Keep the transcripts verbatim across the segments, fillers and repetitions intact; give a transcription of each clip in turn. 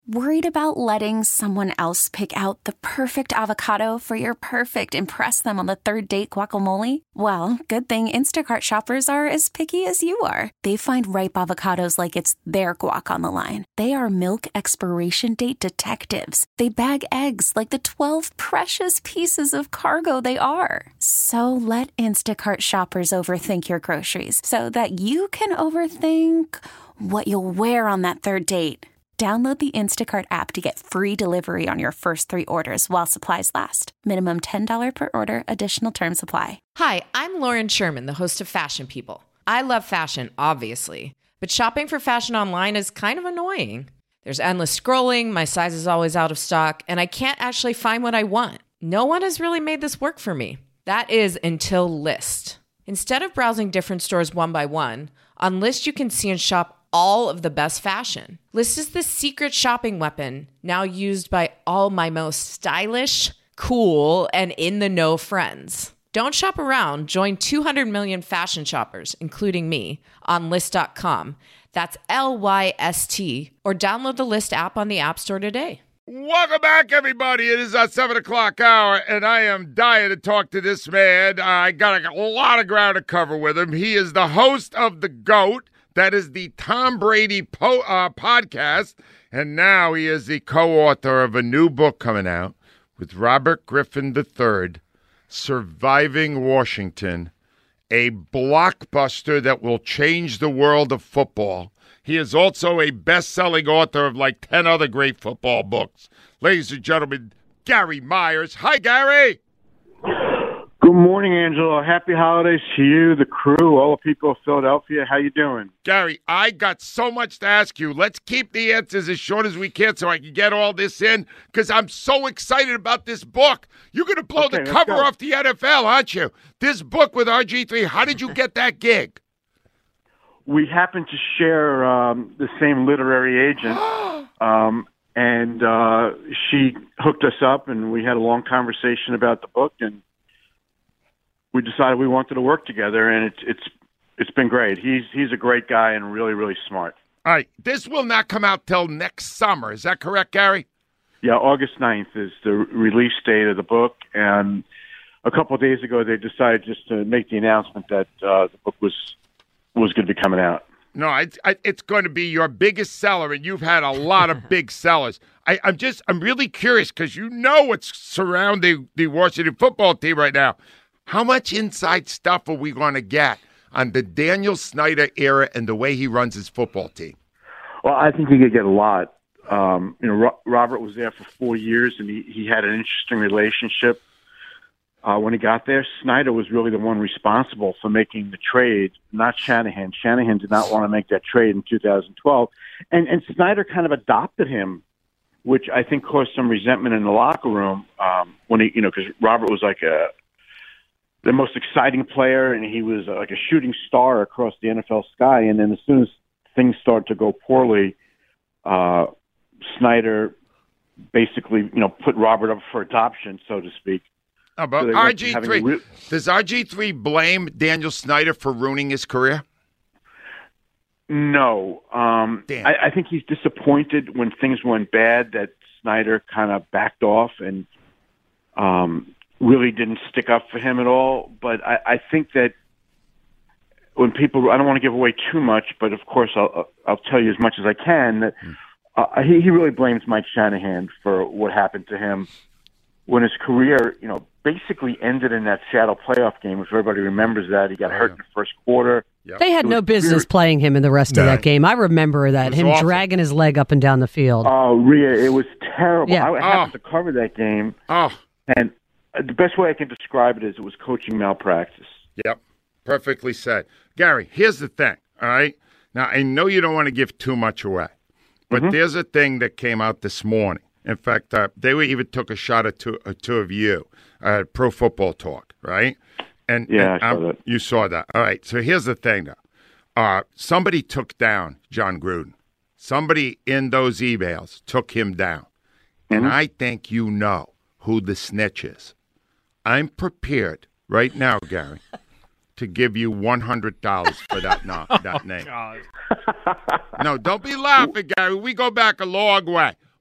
Worried about letting someone else pick out the perfect avocado for your perfect impress them on the third date guacamole? Well, good thing Instacart shoppers are as picky as you are. They find ripe avocados like it's their guac on the line. They are milk expiration date detectives. They bag eggs like the twelve precious pieces of cargo they are. So let Instacart shoppers overthink your groceries so that you can overthink what you'll wear on that third date. Download the Instacart app to get free delivery on your first three orders while supplies last. Minimum ten dollars per order. Additional terms apply. Hi, I'm Lauren Sherman, the host of Fashion People. I love fashion, obviously, but shopping for fashion online is kind of annoying. There's endless scrolling, my size is always out of stock, and I can't actually find what I want. No one has really made this work for me. That is until Lyst. Instead of browsing different stores one by one, on Lyst you can see and shop all of the best fashion. Lyst is the secret shopping weapon now used by all my most stylish, cool, and in-the-know friends. Don't shop around. Join two hundred million fashion shoppers, including me, on Lyst dot com. That's L Y S T. Or download the Lyst app on the App Store today. Welcome back, everybody. It is our seven o'clock hour, and I am dying to talk to this man. I got a lot of ground to cover with him. He is the host of The GOAT. That is the Tom Brady po- uh, podcast, and now he is the co-author of a new book coming out with Robert Griffin the third, Surviving Washington, a blockbuster that will change the world of football. He is also a best-selling author of like ten other great football books. Ladies and gentlemen, Gary Myers. Hi, Gary. Good morning, Angelo. Happy holidays to you, the crew, all the people of Philadelphia. How you doing? Gary, I got so much to ask you. Let's keep the answers as short as we can so I can get all this in, because I'm so excited about this book. You're going to blow Okay, the let's cover go. off the N F L, aren't you? This book with R G three, how did you get that gig? We happen to share um, the same literary agent, um, and uh, she hooked us up, and we had a long conversation about the book, and we decided we wanted to work together, and it's it's it's been great. He's he's a great guy and really, really smart. All right, this will not come out till next summer. Is that correct, Gary? Yeah, August ninth is the release date of the book, and a couple of days ago they decided just to make the announcement that uh, the book was was going to be coming out. No, it's, it's going to be your biggest seller, and you've had a lot of big sellers. I, I'm just, I'm really curious because you know what's surrounding the Washington football team right now. How much inside stuff are we going to get on the Daniel Snyder era and the way he runs his football team? Well, I think you could get a lot. Um, you know, Ro- Robert was there for four years, and he, he had an interesting relationship. Uh, when he got there, Snyder was really the one responsible for making the trade, not Shanahan. Shanahan did not want to make that trade in two thousand twelve. And, and Snyder kind of adopted him, which I think caused some resentment in the locker room um, when he, you know, because Robert was like a the most exciting player, and he was uh, like a shooting star across the N F L sky. And then as soon as things started to go poorly, uh, Snyder basically, you know, put Robert up for adoption, so to speak. Oh, but So they R went to G having three, a re- does R G three blame Daniel Snyder for ruining his career? No. Um, Damn. I, I think he's disappointed when things went bad that Snyder kind of backed off and um, really didn't stick up for him at all. But I, I think that when people, I don't want to give away too much, but of course I'll, I'll tell you as much as I can, that uh, he, he really blames Mike Shanahan for what happened to him when his career, you know, basically ended in that Seattle playoff game. If everybody remembers that, he got hurt in the first quarter. Yep. They had It no was business weird. playing him in the rest No. of that game. I remember that, It was him awful. dragging his leg up and down the field. Oh, Rhea, it was terrible. Yeah. I happened to cover that game, Oh, and the best way I can describe it is it was coaching malpractice. yep. Perfectly said. Gary, here's the thing, all right? Now, I know you don't want to give too much away, but Mm-hmm. there's a thing that came out this morning. In fact, uh, they were even took a shot at two, uh, two of you uh, at Pro Football Talk, right? And, Yeah, and I saw um, that. You saw that. All right, so here's the thing, though. Uh, somebody took down John Gruden. Somebody in those emails took him down. Mm-hmm. And I think you know who the snitch is. I'm prepared right now, Gary, to give you one hundred dollars for that, no, that name. No, don't be laughing, Gary. We go back a long way.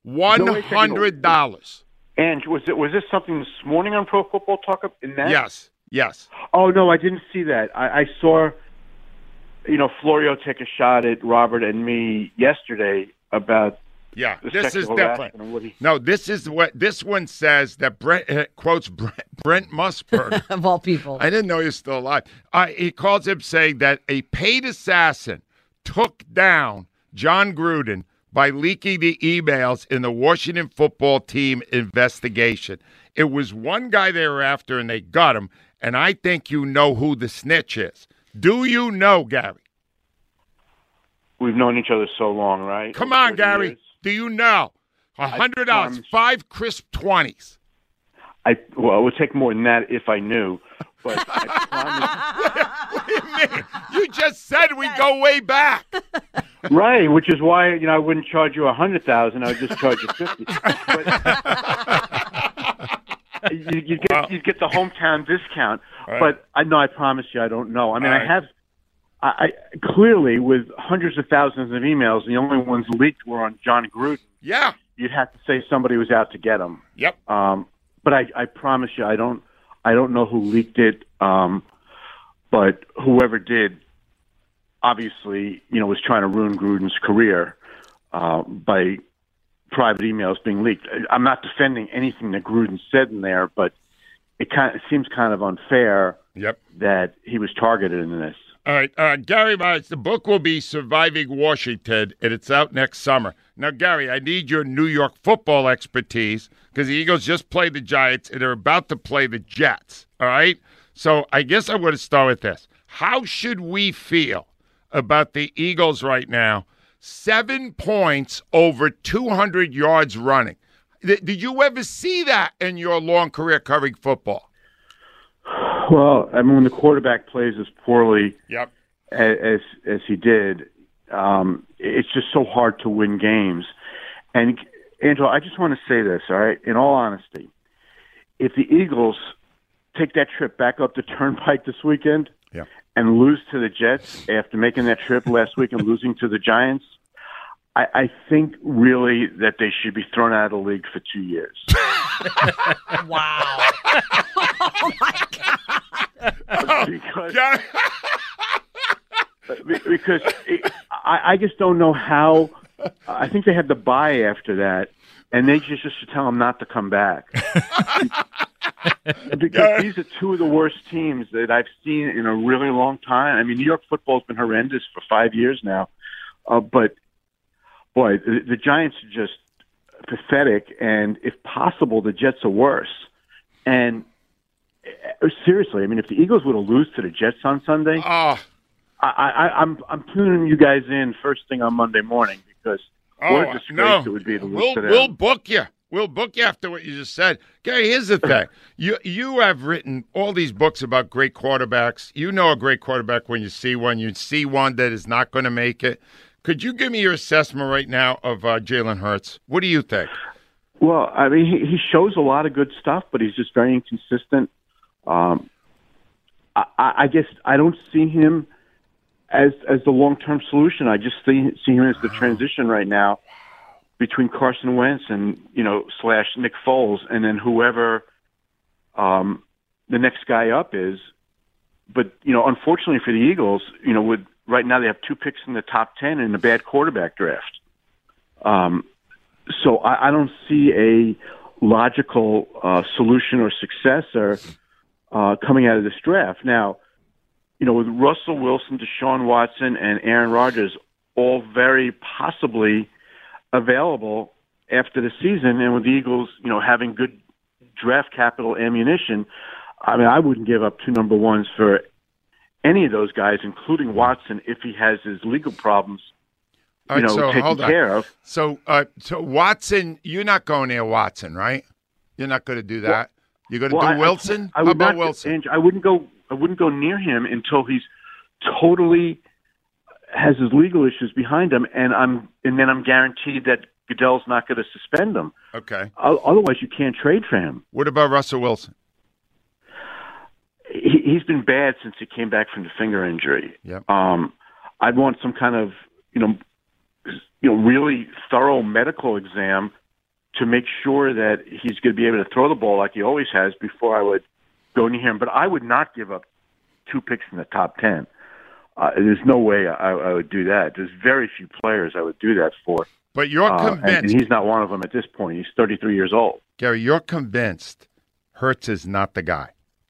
one hundred dollars. And was it was this something this morning on Pro Football Talk in that? Yes, yes. Oh, no, I didn't see that. I, I saw, you know, Florio take a shot at Robert and me yesterday about Yeah, the this is sexual different. harassment and what he- No, this is what this one says that Brent uh, quotes Brent, Brent Musburger. Of all people. I didn't know he was still alive. Uh, he calls him saying that a paid assassin took down John Gruden by leaking the emails in the Washington football team investigation. It was one guy they were after, and they got him, and I think you know who the snitch is. Do you know, Gary? We've known each other so long, right? Come Over on, thirty Gary. years. Do you know? one hundred dollars, promise- five crisp twenties. I well, it would take more than that if I knew. But I promise. What do you mean? You just said we go way back. Right, which is why you know I wouldn't charge you a hundred thousand. I would just charge you fifty. But you, you get Wow. you get the hometown discount. Right. But I know I promise you I don't know. I mean All I right. have. I, I clearly with hundreds of thousands of emails, the only ones leaked were on John Gruden. Yeah. You'd have to say somebody was out to get him. Yep. Um, but I, I promise you, I don't, I don't know who leaked it. Um, but whoever did, obviously, you know, was trying to ruin Gruden's career uh, by private emails being leaked. I'm not defending anything that Gruden said in there, but it kind of it seems kind of unfair Yep. that he was targeted in this. All right, uh, Gary Myers, the book will be Surviving Washington, and it's out next summer. Now, Gary, I need your New York football expertise because the Eagles just played the Giants, and they're about to play the Jets, all right? So I guess I want to start with this. How should we feel about the Eagles right now? Seven points over two hundred yards running. Th- did you ever see that in your long career covering football? Well, I mean, when the quarterback plays as poorly Yep. as as he did, um, it's just so hard to win games. And Angela, I just want to say this, all right? In all honesty, if the Eagles take that trip back up the Turnpike this weekend Yeah. and lose to the Jets after making that trip last week and losing to the Giants, I, I think really that they should be thrown out of the league for two years. Wow. Oh, my God. because Gary- because it, I, I just don't know how. I think they had the bye after that, and they just just to tell them not to come back. Because these are two of the worst teams that I've seen in a really long time. I mean, New York football's been horrendous for five years now, uh, but boy, the, the Giants are just pathetic, and if possible, the Jets are worse. And uh, seriously, I mean, if the Eagles were to lose to the Jets on Sunday, Oh, I, I, I'm I'm tuning you guys in first thing on Monday morning because what a disgrace no. it would be to lose we'll, to them. We'll book you. We'll book you after what you just said. Gary, here's the thing. You you have written all these books about great quarterbacks. You know a great quarterback when you see one. You see one that is not going to make it. Could you give me your assessment right now of uh, Jalen Hurts? What do you think? Well, I mean, he, he shows a lot of good stuff, but he's just very inconsistent. Um, I, I guess I don't see him as as the long term solution. I just see see him as the transition right now between Carson Wentz and you know slash Nick Foles, and then whoever um, the next guy up is. But you know, unfortunately for the Eagles, you know, with right now they have two picks in the top ten in a bad quarterback draft. Um, so I, I don't see a logical uh, solution or successor uh, coming out of this draft. Now, you know, with Russell Wilson, Deshaun Watson, and Aaron Rodgers all very possibly available after the season, and with the Eagles, you know, having good draft capital ammunition, I mean, I wouldn't give up two number ones for any of those guys, including Watson, if he has his legal problems, you All right, know, so taken hold on. care of. So, uh, so Watson, you're not going near Watson, right? You're not going to do that. You're going to Well, do I- Wilson. I, I How would about not, Wilson? Andrew, I wouldn't go. I wouldn't go near him until he's totally has his legal issues behind him, and I'm and then I'm guaranteed that Goodell's not going to suspend him. Okay. O- Otherwise, you can't trade for him. What about Russell Wilson? He, he's been bad since he came back from the finger injury. Yep. Um, I'd want some kind of you know, you know, really thorough medical exam to make sure that he's going to be able to throw the ball like he always has before I would go near him. But I would not give up two picks in the top ten. Uh, there's no way I, I would do that. There's very few players I would do that for. But you're uh, convinced. And, and he's not one of them at this point. He's thirty-three years old. Gary, you're convinced Hurts is not the guy.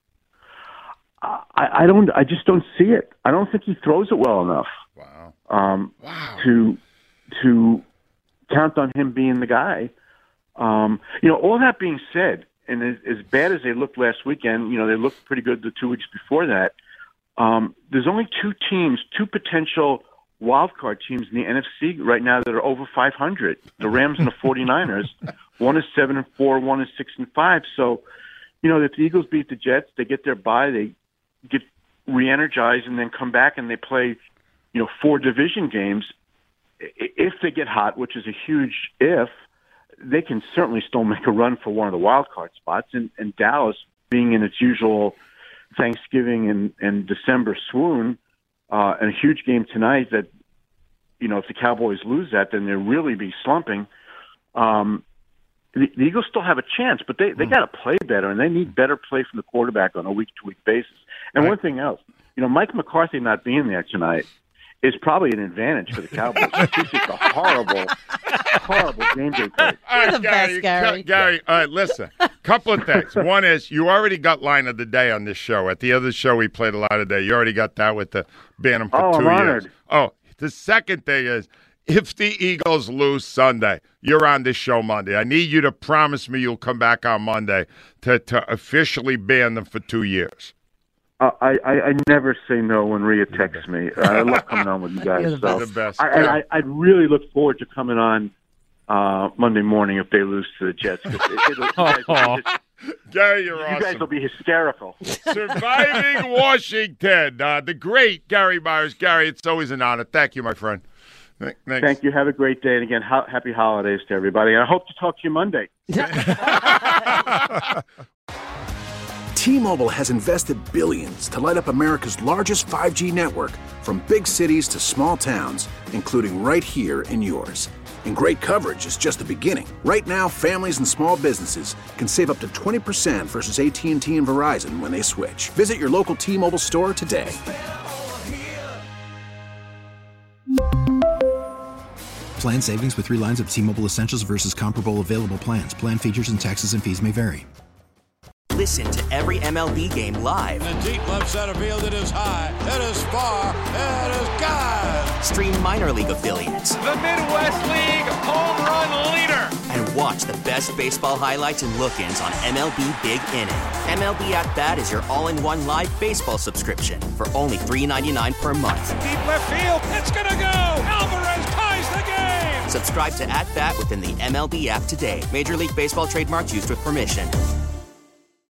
I, I don't. I just don't see it. I don't think he throws it well enough. Wow. Um, wow. To to count on him being the guy. Um, you know, all that being said, and as, as bad as they looked last weekend, you know, they looked pretty good the two weeks before that. Um, there's only two teams, two potential wild card teams in the N F C right now that are over five hundred. The Rams and the forty-niners. One is seven and four, one is six and five. So, you know, if the Eagles beat the Jets, they get their bye, they get re-energized, and then come back and they play, you know, four division games. If they get hot, which is a huge if, they can certainly still make a run for one of the wild card spots. And, and Dallas, being in its usual Thanksgiving and, and December swoon, uh, and a huge game tonight that, you know, if the Cowboys lose that, then they'll really be slumping. Um, the, the Eagles still have a chance, but they, they got to play better, and they need better play from the quarterback on a week-to-week basis. And right. One thing else, you know, Mike McCarthy not being there tonight is probably an advantage for the Cowboys. This is a horrible, horrible game day play. You're the best, Gary. Gary, all right, listen. Couple of things. One is you already got line of the day on this show. At the other show we played a lot of day. You already got that with the Bantam for oh, two I'm years. Honored. Oh, the second thing is if the Eagles lose Sunday, you're on this show Monday. I need you to promise me you'll come back on Monday to, to officially ban them for two years. Uh, I, I, I never say no when Rhea texts me. I love coming on with you guys. You're the so best. The best. I, and I, I'd really look forward to coming on uh, Monday morning if they lose to the Jets. It, it, you guys will just, Gary, you're you awesome. guys will be hysterical. Surviving Washington. Uh, the great Gary Myers. Gary, it's always an honor. Thank you, my friend. Thanks. Thank you. Have a great day. And again, ha- happy holidays to everybody. And I hope to talk to you Monday. T-Mobile has invested billions to light up America's largest five G network, from big cities to small towns, including right here in yours. And great coverage is just the beginning. Right now, families and small businesses can save up to twenty percent versus A T and T and Verizon when they switch. Visit your local T-Mobile store today. Plan savings with three lines of T-Mobile Essentials versus comparable available plans. Plan features and taxes and fees may vary. Listen to every M L B game live. In the deep left center field, it is high, it is far, it is gone. Stream minor league affiliates. The Midwest League home run leader. And watch the best baseball highlights and look-ins on M L B Big Inning. M L B At Bat is your all-in-one live baseball subscription for only three dollars and ninety-nine cents per month. Deep left field, it's gonna go. Alvarez ties the game. Subscribe to At Bat within the M L B app today. Major League Baseball trademarks used with permission.